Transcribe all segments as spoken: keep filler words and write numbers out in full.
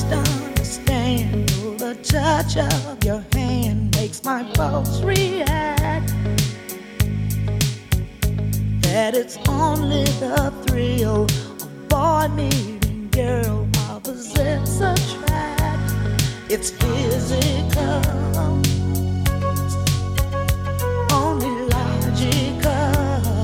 must understand, oh, the touch of your hand makes my pulse react. That it's only the thrill of boy meeting girl, opposites attract. It's physical, only logical.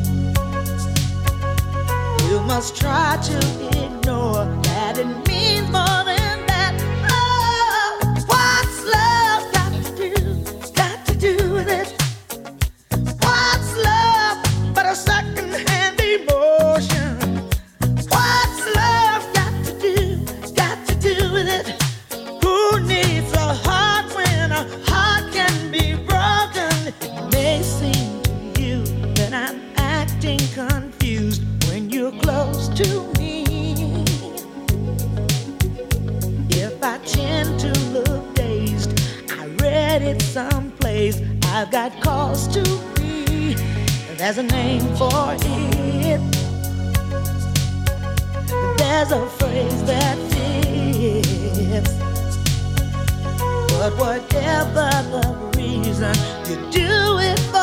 You must try to ignore that it means more than that. Oh, what's love got to do, got to do with it? What's love but a second-hand emotion? What's love got to do, got to do with it? Who needs a heart when a heart can be broken? It may seem to you that I'm acting confused when you're close to me. If I tend to look dazed, I read it someplace. I've got cause to be. There's a name for it. There's a phrase that fits. But whatever the reason, you do it for